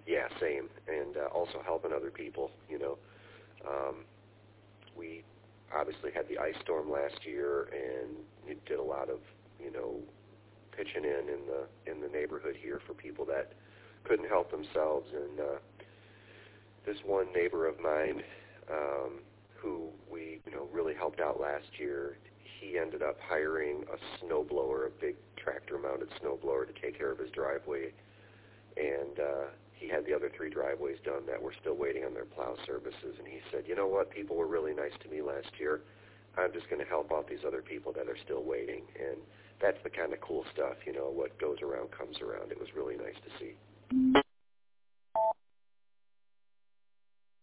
Yeah, same. And also helping other people, you know. We obviously had the ice storm last year, and we did a lot of, you know, pitching in the neighborhood here for people that couldn't help themselves. And this one neighbor of mine, who we, you know, really helped out last year, he ended up hiring a snowblower, a big tractor-mounted snowblower, to take care of his driveway. And he had the other 3 driveways done that were still waiting on their plow services. And he said, you know what, people were really nice to me last year. I'm just going to help out these other people that are still waiting. And that's the kind of cool stuff, you know, what goes around comes around. It was really nice to see.